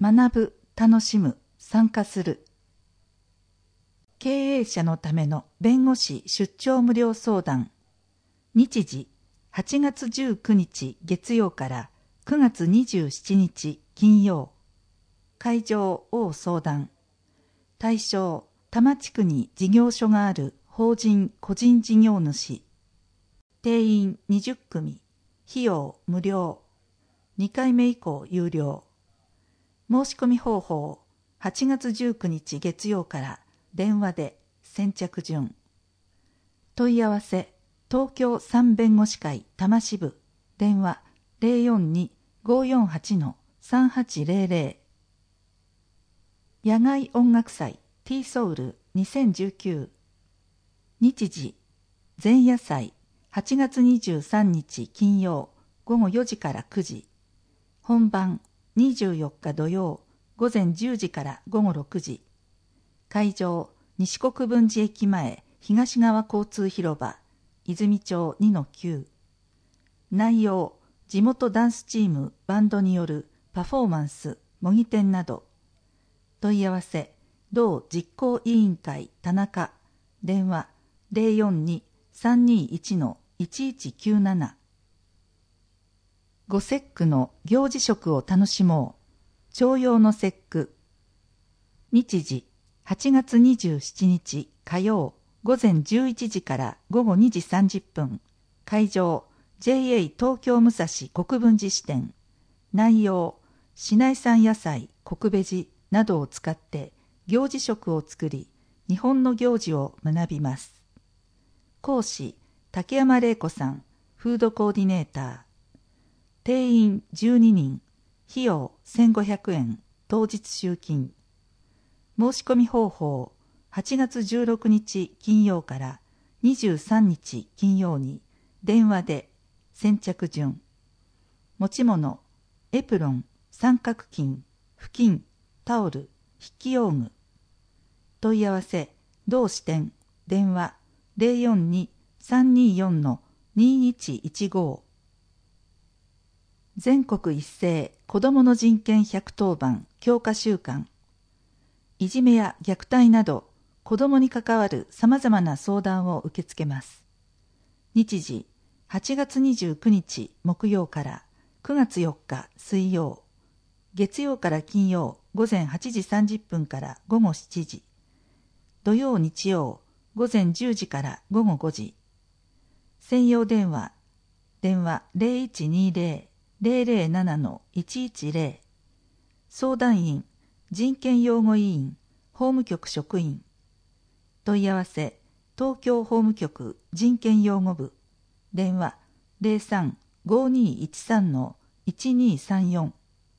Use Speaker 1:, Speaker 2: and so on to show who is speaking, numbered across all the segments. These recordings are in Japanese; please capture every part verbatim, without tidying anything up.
Speaker 1: 学ぶ、楽しむ、参加する。経営者のための弁護士出張無料相談。日時はちがつじゅうくにち月曜からくがつにじゅうしちにち金曜。会場大相談。対象多摩地区に事業所がある法人個人事業主。定員にじゅっくみ。費用無料。にかいめ以降有料。申し込み方法はちがつじゅうくにち月曜から電話で先着順。問い合わせ東京三弁護士会多摩支部電話 ゼロよんに ごーよんはち さんはちゼロゼロ。野外音楽祭 T ソウルにせんじゅうきゅう。日時前夜祭はちがつにじゅうさんにち金曜ごごよじからくじ。本番にじゅうよっか土曜午前じゅうじからごごろくじ。会場西国分寺駅前東側交通広場泉町 にのきゅう。内容地元ダンスチームバンドによるパフォーマンス模擬店など。問い合わせ同実行委員会田中電話 ゼロよんに さんにいち いちいちきゅうなな。ご節句の行事食を楽しもう。重陽の節句。日時はちがつにじゅうしちにち火曜午前じゅういちじからごごにじさんじゅっぷん。会場 ジェイエー 東京武蔵国分寺支店。内容市内産野菜国ベジなどを使って行事食を作り日本の行事を学びます。講師竹山玲子さんフードコーディネーター。定員じゅうににん。費用せんごひゃくえん。当日集金。申し込み方法はちがつじゅうろくにち金曜からにじゅうさんにち金曜に電話で先着順。持ち物エプロン、三角巾、布巾、タオル、筆記用具。問い合わせ同支店電話 ゼロよんに さんにーよん にいちいちご。全国一斉子どもの人権ひゃくとおばん強化週間。いじめや虐待など子どもに関わるさまざまな相談を受け付けます。日時はちがつにじゅうくにち木曜からくがつよっか水曜。月曜から金曜午前はちじさんじゅっぷんからごごしちじ。土曜日曜午前じゅうじからごごごじ。専用電話電話 ゼロいちにゼロ ゼロゼロなな いちいちゼロ。相談員人権擁護委員法務局職員。問い合わせ東京法務局人権擁護部電話 ゼロさん ごーにーいちさん いちにーさんよん。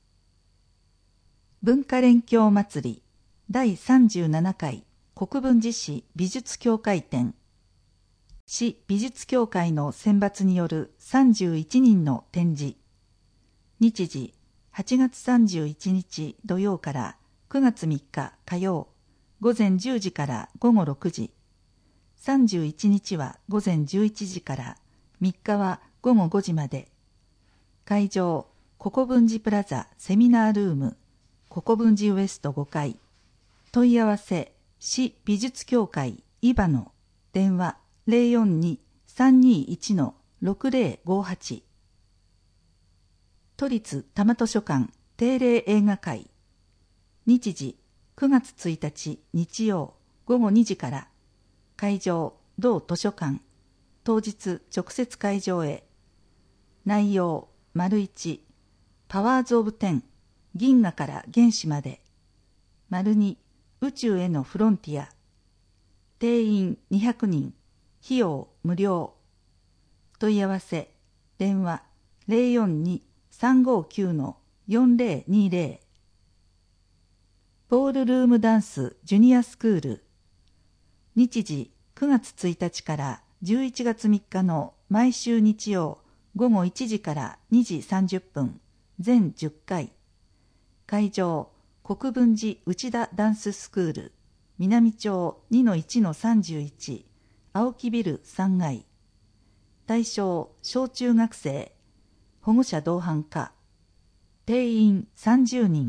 Speaker 1: 文化連協祭りだいさんじゅうななかい国分寺市美術協会展。市美術協会の選抜によるさんじゅういちにんの展示。日時はちがつさんじゅういちにち土曜からくがつみっか火曜午前じゅうじからごごろくじ。さんじゅういちにちは午前じゅういちじからみっかはごごごじまで。会場国分寺プラザセミナールーム国分寺ウエストごかい。問い合わせ市美術協会イバノ電話 ゼロよんに さんにいち ろくゼロごはち。都立多摩図書館定例映画会。日時くがつついたち日曜ごごにじから。会場同図書館。当日直接会場へ。内容丸いちパワーズ・オブ・テン銀河から原子まで。丸に宇宙へのフロンティア。定員にひゃくにん。費用無料。問い合わせ電話 ゼロよんに さんごきゅう よんゼロにゼロ。ボールルームダンスジュニアスクール。日時くがつついたちからじゅういちがつみっかの毎週日曜ごごいちじからにじさんじゅっぷん全じゅっかい。会場国分寺内田ダンススクール南町 にのいちのさんじゅういち 青木ビルさんがい。対象小中学生保護者同伴可。定員さんじゅうにん。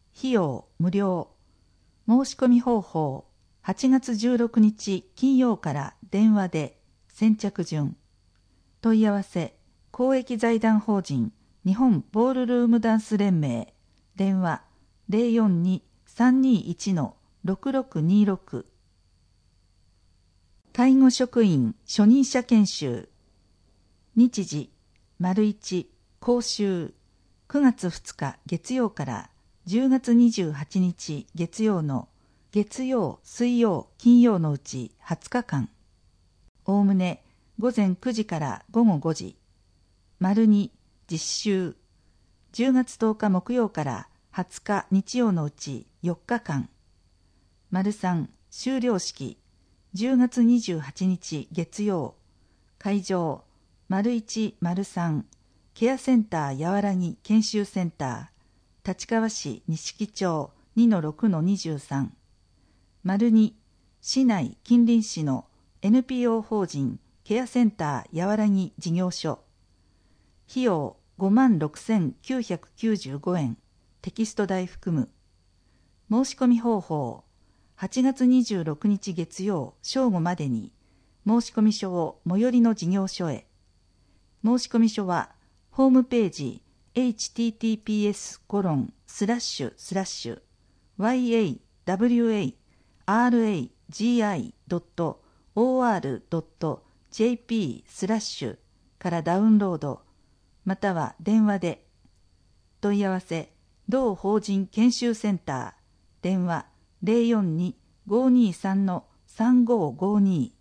Speaker 1: 費用無料。申し込み方法、はちがつじゅうろくにち金曜から電話で先着順。問い合わせ、公益財団法人日本ボールルームダンス連盟、電話 ゼロよんに さんにいち ろくろくにろく。介護職員初任者研修。日時、丸一、講習、くがつふつか月曜からじゅうがつにじゅうはちにち月曜の月曜、水曜、金曜のうちはつかかん。おおむねごぜんくじからごごごじ。丸に、実習。じゅうがつとおか木曜からはつか日曜のうちよっかかん。丸さん、修了式。じゅうがつにじゅうはちにち月曜。会場、丸いち、丸さん、ケアセンターやわらぎ研修センター、立川市錦町 にのろくのにじゅうさん。丸に、市内近隣市の エヌピーオー 法人ケアセンターやわらぎ事業所。費用ごまんろくせんきゅうひゃくきゅうじゅうごえん、テキスト代含む。申し込み方法、はちがつにじゅうろくにち月曜正午までに申し込み書を最寄りの事業所へ。申し込み書はホームページ エイチティーティーピーエスコロンスラッシュスラッシュワイエーダブリューエーアールエージーアイドットオーアールドットジェーピースラッシュからダウンロード、または電話で。問い合わせ、同法人研修センター、電話 ゼロよんに ごにさん さんごごに。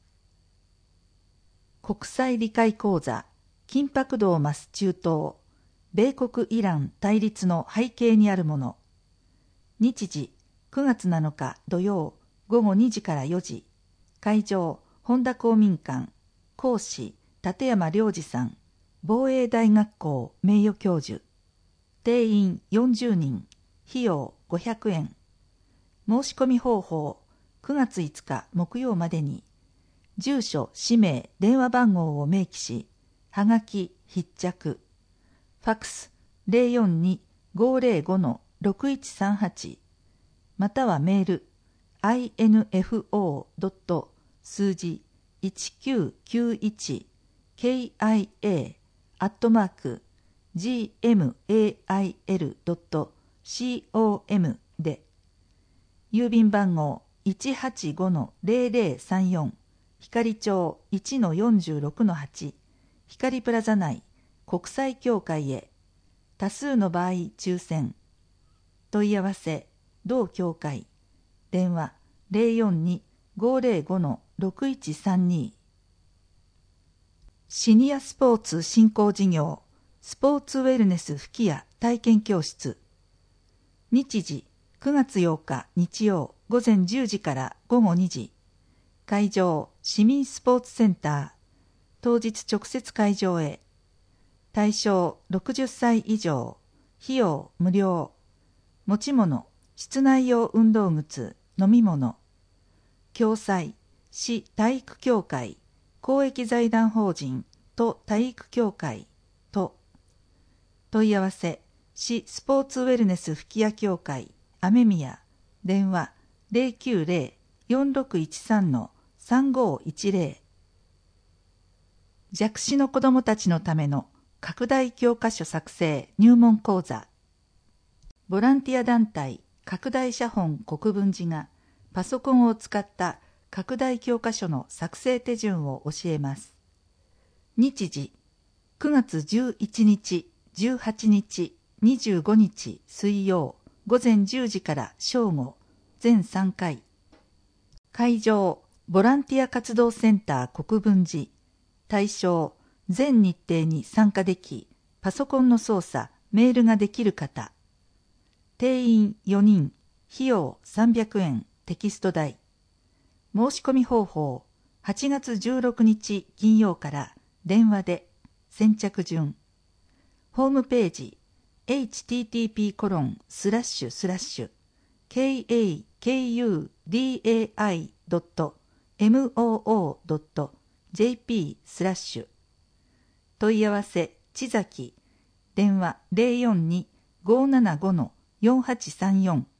Speaker 1: 国際理解講座、緊迫度を増す中東、米国イラン対立の背景にあるもの。日時、くがつなのか土曜、ごごにじからよじ。会場、本田公民館。講師、立山良二さん。防衛大学校名誉教授。定員よんじゅうにん。費用ごひゃくえん。申し込み方法、くがついつか木曜までに。住所、氏名、電話番号を明記し、はがき、必着。ファックス ゼロよんに ごゼロご ろくいちさんはち。またはメール アイエヌエフオー. 数字いちきゅうきゅういち ケーアイエー アットマーク ジーエムエーアイエル ドット コム で。郵便番号 いちはちご ゼロゼロさんよん 光町 いちのよんじゅうろくのはち 光プラザ内国際協会へ。多数の場合抽選。問い合わせ、同協会。電話 ゼロよんに ごゼロご ろくいちさんに。シニアスポーツ振興事業、スポーツウェルネス吹き矢体験教室。日時、くがつようか日曜ごぜんじゅうじからごごにじ。会場、市民スポーツセンター。当日直接会場へ。対象ろくじゅっさい以上。費用無料。持ち物、室内用運動靴、飲み物。共催、市体育協会、公益財団法人と体育協会と。問い合わせ、市スポーツウェルネス吹矢協会、雨宮、電話 ゼロきゅうゼロ よんろくいちさん さんごいちゼロ。弱視の子どもたちのための拡大教科書作成入門講座。ボランティア団体拡大写本国分寺がパソコンを使った拡大教科書の作成手順を教えます。日時、くがつじゅういちにち、じゅうはちにち、にじゅうごにち水曜ごぜんじゅうじから正午、全さんかい。会場、ボランティア活動センター国分寺。対象、全日程に参加でき、パソコンの操作、メールができる方。定員よにん、費用さんびゃくえん、テキスト代。申し込み方法、はちがつじゅうろくにち金曜から電話で先着順。ホームページ エイチティーティーピーコロンスラッシュスラッシュケーエーケーユーディーエーアイドットエムオーオードットジェーピースラッシュ。問い合わせ、千崎。電話 ゼロよんに ごーななご ろよんはちさんよん。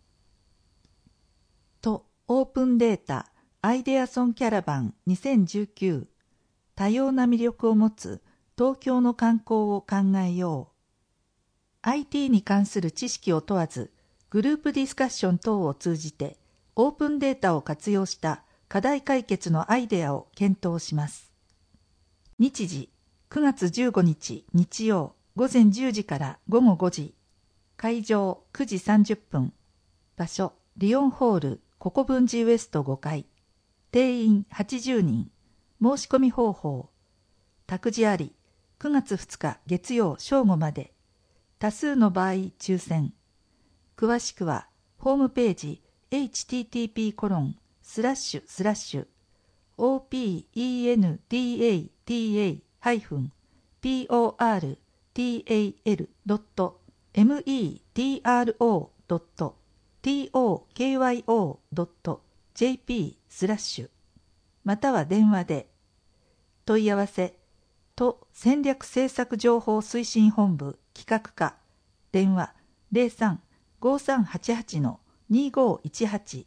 Speaker 1: とオープンデータアイデアソンキャラバンにせんじゅうきゅう、多様な魅力を持つ東京の観光を考えよう。 アイティー に関する知識を問わず、グループディスカッション等を通じてオープンデータを活用した課題解決のアイデアを検討します。日時くがつじゅうごにち日曜ごぜんじゅうじからごごごじ、会場くじさんじゅっぷん、場所リオンホール国分寺ウエストごかい、定員はちじゅうにん、申し込み方法、託児あり、くがつふつか月曜正午まで、多数の場合抽選。詳しくはホームページ エイチティーティーピーコロンスラッシュスラッシュオーピーイーエヌディーエーティーエーハイフンピーオーアールティーエーエルドットメトロドットトキヨドットジェーピースラッシュまたは電話で。問い合わせ都戦略政策情報推進本部企画課、電話 ゼロさん ごさんはちはち にごいちはち。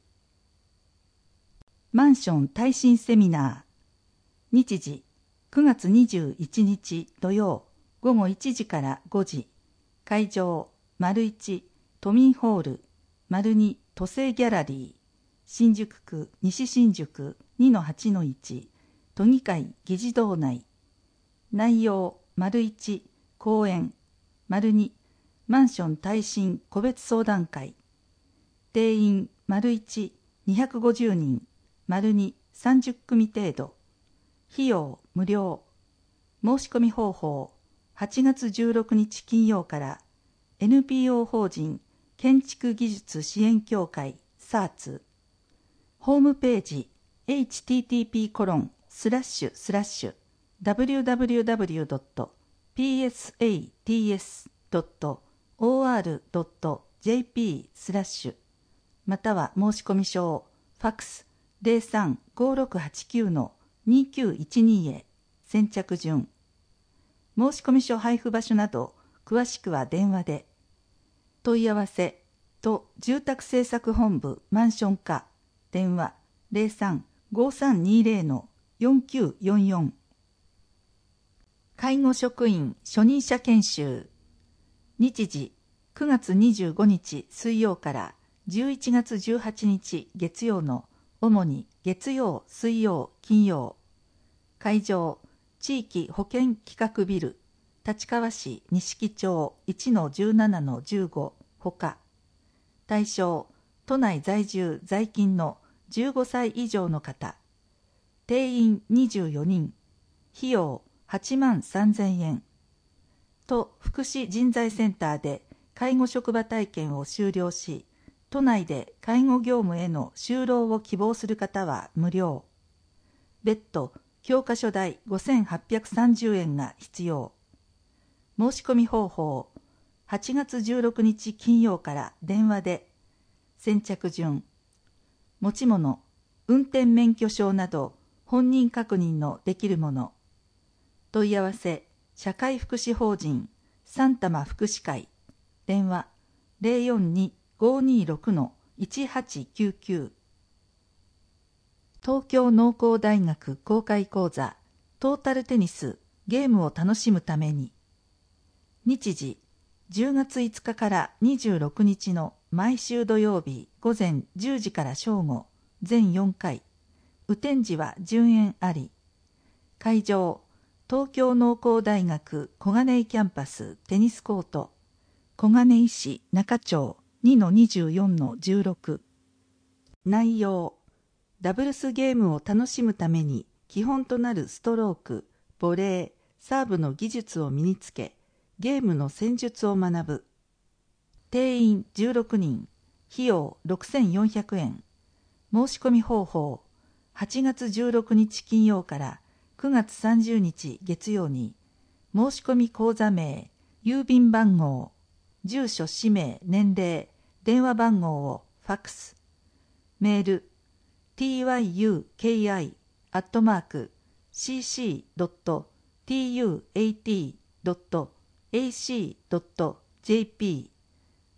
Speaker 1: マンション耐震セミナー。日時くがつにじゅういちにち土曜ごごいちじからごじ、会場丸いち都民ホール丸に都政ギャラリー、新宿区西新宿 にのはちのいち 都議会議事堂内。内容丸いち講演丸にマンション耐震個別相談会。定員丸いちにひゃくごじゅうにん丸にさんじゅっくみ程度。費用無料。申し込み方法はちがつじゅうろくにち金曜から エヌピーオー 法人建築技術支援協会 サーツ。ホームページ エイチティーティーピーコロンスラッシュスラッシュダブリューダブリューダブリュードットピーエスエーティーエスドットオーアールドットジェーピー スラッシュまたは申し込み書をファックス ゼロさん ごろくはちきゅう にきゅういちに へ。先着順。申し込み書配布場所など詳しくは電話で。問い合わせ都住宅政策本部マンション課、電話 ゼロさん ごさんにゼロ よんきゅうよんよん。介護職員初任者研修。日時くがつにじゅうごにち水曜からじゅういちがつじゅうはちにち月曜の主に月曜、水曜、金曜。会場地域保健企画ビル立川市錦町 いちのじゅうななのじゅうご ほか。対象都内在住在勤のじゅうごさい以上の方。定員にじゅうよにん。費用はちまんさんぜんえん。都福祉人材センターで介護職場体験を修了し、都内で介護業務への就労を希望する方は無料。別途教科書代ごせんはっぴゃくさんじゅうえんが必要。申し込み方法はちがつじゅうろくにち金曜から電話で。先着順。持ち物運転免許証など本人確認のできるもの。問い合わせ社会福祉法人三玉福祉会、電話 ゼロよんに ごにろく いちはちきゅうきゅう。東京農工大学公開講座トータルテニスゲームを楽しむために。日時じゅうがついつかからにじゅうろくにちの毎週土曜日午前じゅうじから正午全よんかい。雨天時は順延あり。会場東京農工大学小金井キャンパステニスコート小金井市中町 にのにじゅうよんのじゅうろく。内容ダブルスゲームを楽しむために基本となるストローク、ボレー、サーブの技術を身につけ、ゲームの戦術を学ぶ。定員じゅうろくにん、費用ろくせんよんひゃくえん。申し込み方法、はちがつじゅうろくにち金曜からくがつさんじゅうにち月曜に、申し込み口座名、郵便番号、住所氏名、年齢、電話番号をファックス。メール、ティーワイユーケーアイ アットマーク シーシー ドット ティーユーエーティー ドット エーシー ドット ジェーピー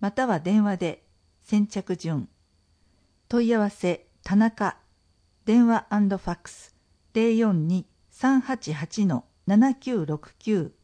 Speaker 1: または電話で。先着順。問い合わせ田中。電話&ファックス ゼロよんに さんはちはち ななきゅうろくきゅう。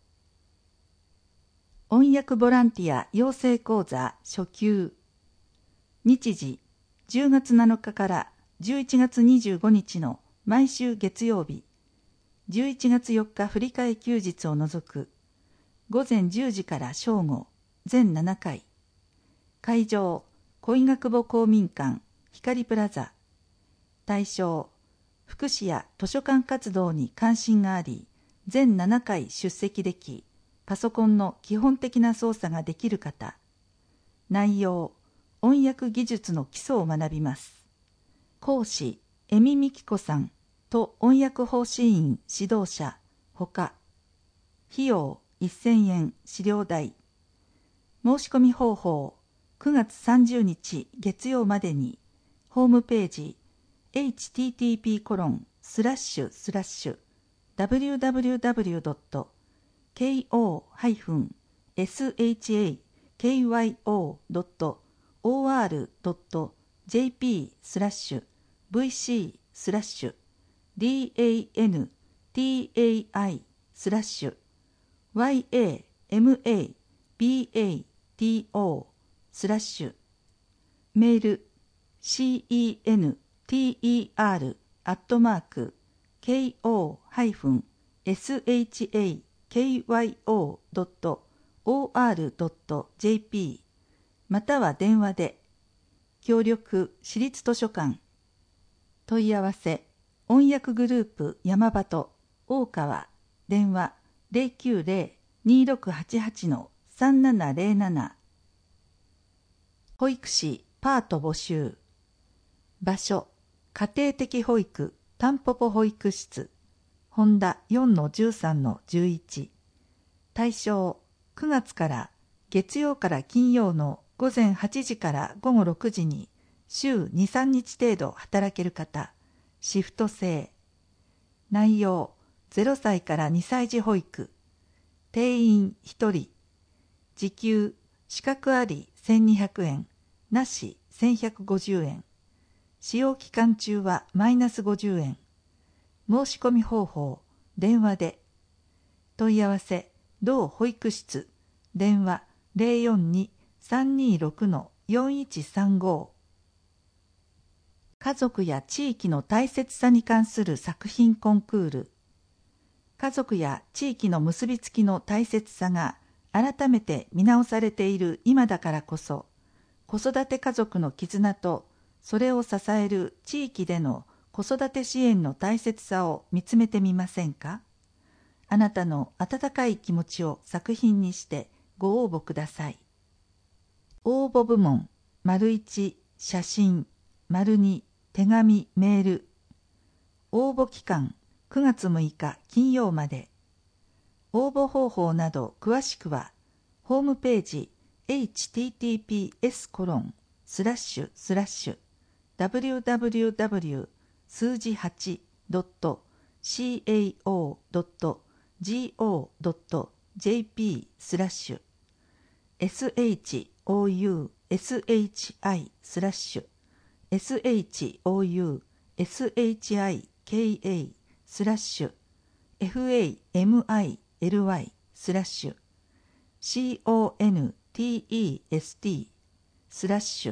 Speaker 1: 翻訳ボランティア養成講座初級。日時じゅうがつなのかからじゅういちがつにじゅうごにちの毎週月曜日、じゅういちがつよっか振り替え休日を除く、午前じゅうじから正午、全ななかい。会場、小井学母公民館、光プラザ。対象、福祉や図書館活動に関心があり、全ななかい出席でき、パソコンの基本的な操作ができる方。内容、翻訳技術の基礎を学びます。講師、江見美希子さんと翻訳講師員指導者、ほか。費用、せんえん資料代。申し込み方法、くがつさんじゅうにち月曜までに、ホームページ、エイチティーティーピーコロンスラッシュスラッシュダブリューダブリューダブリュードットケーオーエスエイチエーケーワイオードットオーアールドットジェーピースラッシュブイシースラッシュディーエーエヌティーエーアイスラッシュワイエーエムエービーエーティーオースラッシュメール シーイーエヌティーイーアール アットマーク ケーオーエスエイチエーケーワイオードットオーアールドットジェーピー または電話で。協力私立図書館。問い合わせ翻訳グループ山鳩大川電話 ゼロきゅうゼロ にーろくはちはち さんななゼロなな。保育士パート募集。場所家庭的保育たんぽぽ保育室本田 よんのじゅうさんのじゅういち。対象くがつから月曜から金曜のごぜんはちじからごごろくじに週に、さんにち程度働ける方。シフト制。内容ゼロさいからにさい児保育。定員ひとり。時給資格ありせんにひゃくえん、なしせんひゃくごじゅうえん。使用期間中はマイナスごじゅうえん。申し込み方法、電話で。問い合わせ、同保育室、電話 ゼロよんに さんにーろく よんいちさんご。家族や地域の大切さに関する作品コンクール。家族や地域の結びつきの大切さが改めて見直されている今だからこそ、子育て家族の絆とそれを支える地域での子育て支援の大切さを見つめてみませんか。あなたの温かい気持ちを作品にしてご応募ください。応募部門、丸いち、写真、丸に、手紙、メール。応募期間、くがつむいか金曜まで。応募方法など詳しくは、ホームページ、エイチティーティーピーエスコロンスラッシュスラッシュダブリューダブリューダブリュー 数字 はち ドット シーエーオー ドット ジーオー ドット ジェーピー スラッシュ エスエイチオーユーエスエイチアイ スラッシュ エスエイチオーユーエスエイチアイケーエー スラッシュ エフエーエムアイエルワイ スラッシュ シーオーエヌティーイーエスティー スラッシュ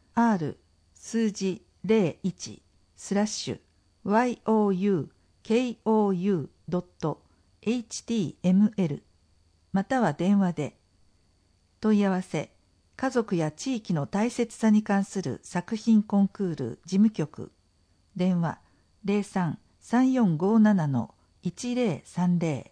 Speaker 1: R 数字ゼロいちスラッシュ ワイオーユーケーオーユー ドット エイチティーエムエル または電話で。問い合わせ家族や地域の大切さに関する作品コンクール事務局電話 ゼロさん さんよんごなな いちゼロさんゼロ。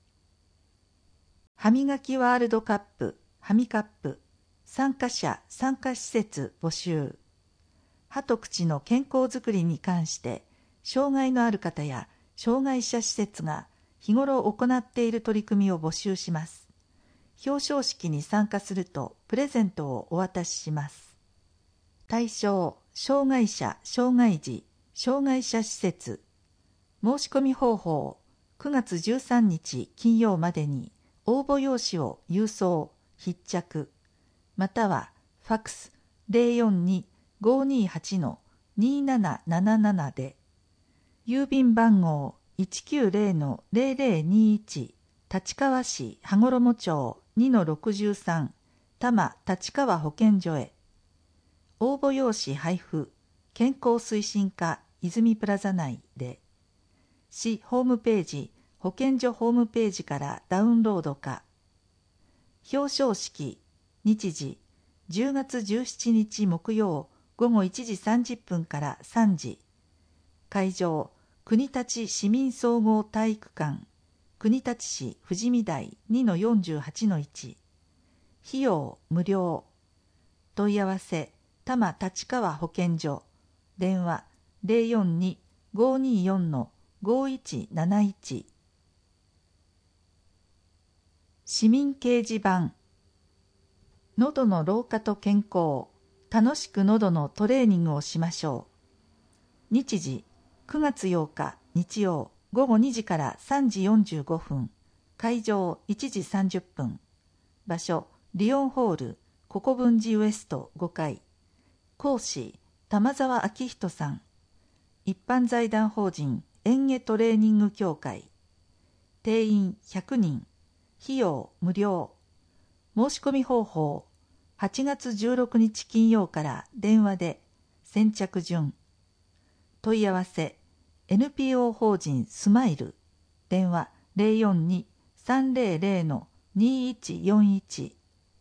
Speaker 1: 歯磨きワールドカップ歯みカップ参加者参加施設募集。歯と口の健康づくりに関して障害のある方や障害者施設が日頃行っている取り組みを募集します。表彰式に参加するとプレゼントをお渡しします。対象障害者障害児障害者施設。申し込み方法くがつじゅうさんにち金曜までに応募用紙を郵送必着またはファックス ゼロよんに ごーにーはち のにーなななななな で、郵便番号 いちきゅうゼロのゼロゼロにいち 立川市羽衣町 にのろくじゅうさん 多摩立川保健所へ。応募用紙配布、健康推進課泉プラザ内で、市ホームページ、保健所ホームページからダウンロードか。表彰式、日時、じゅうがつじゅうしちにち木曜ごごいちじさんじゅっぷんからさんじ。会場、国立市民総合体育館、国立市富士見台 にのよんじゅうはちのいち。費用無料。問い合わせ、多摩立川保健所、電話 ゼロよんに ごーにーよん のごーいちなないち。市民掲示板。喉の老化と健康、楽しく喉のトレーニングをしましょう。日時、くがつようか日曜ごごにじからさんじよんじゅうごふん、会場いちじさんじゅっぷん、場所リオンホール国分寺ウエストごかい、講師玉沢明人さん、一般財団法人園芸トレーニング協会、定員ひゃくにん、費用無料。申し込み方法、はちがつじゅうろくにち金曜から電話で先着順。問い合わせ、エヌピーオー 法人スマイル、電話 ゼロよんに さんゼロゼロ のにいちよんいち。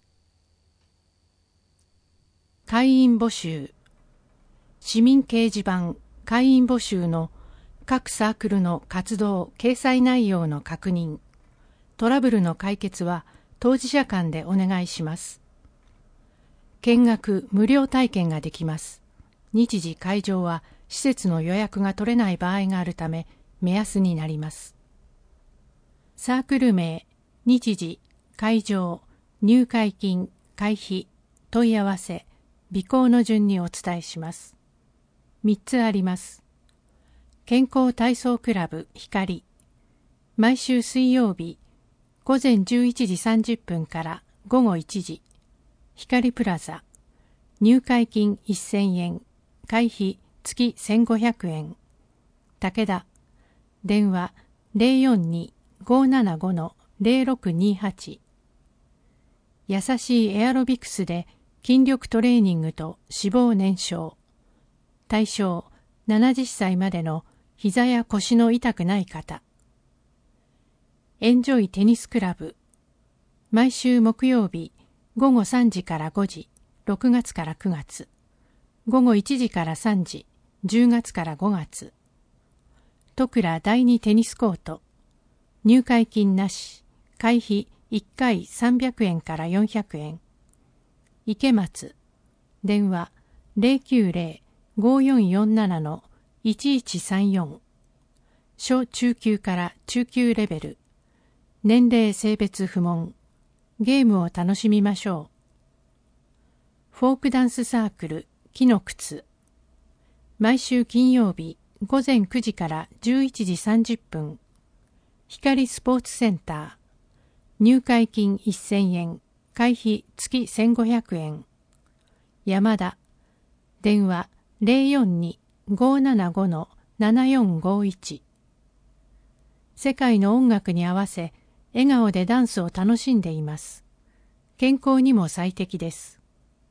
Speaker 2: 会員募集。市民掲示板会員募集の各サークルの活動掲載内容の確認、トラブルの解決は当事者間でお願いします。見学無料体験ができます。日時会場は施設の予約が取れない場合があるため目安になります。サークル名、日時、会場、入会金、会費、問い合わせ、備考の順にお伝えします。みっつあります。健康体操クラブ光、毎週水曜日ごぜんじゅういちじさんじゅっぷんからごごいちじ、光プラザ、入会金せんえん、会費月せんごひゃくえん、武田、電話 ゼロよんに ごーななご のゼロろくにはち。優しいエアロビクスで筋力トレーニングと脂肪燃焼。対象ななじゅっさいまでの膝や腰の痛くない方。エンジョイテニスクラブ。毎週木曜日ごごさんじからごじ、ろくがつからくがつ。ごごいちじからさんじ、じゅうがつからごがつ。戸倉だいにテニスコート。入会金なし。会費いっかいさんびゃくえんからよんひゃくえん。池松。電話 ゼロきゅうゼロ ごーよんよんなな のいちいちさんよん。小中級から中級レベル。年齢性別不問。ゲームを楽しみましょう。フォークダンスサークル木の靴。毎週金曜日ごぜんくじからじゅういちじさんじゅっぷん。光スポーツセンター。入会金せんえん。会費月せんごひゃくえん。山田。電話 ゼロよんに ごーななご のななよんごいち。世界の音楽に合わせ笑顔でダンスを楽しんでいます。健康にも最適です。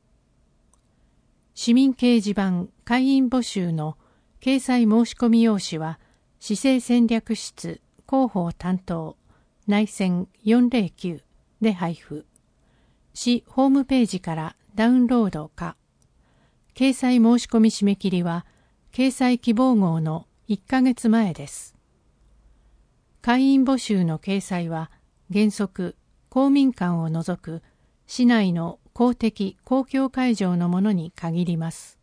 Speaker 2: 市民掲示板会員募集の掲載申し込み用紙は市政戦略室広報担当内線よんゼロきゅうで配布。市ホームページからダウンロードか。掲載申し込み締め切りは掲載希望号のいっかげつまえです。会員募集の掲載は原則公民館を除く市内の公的公共会場のものに限ります。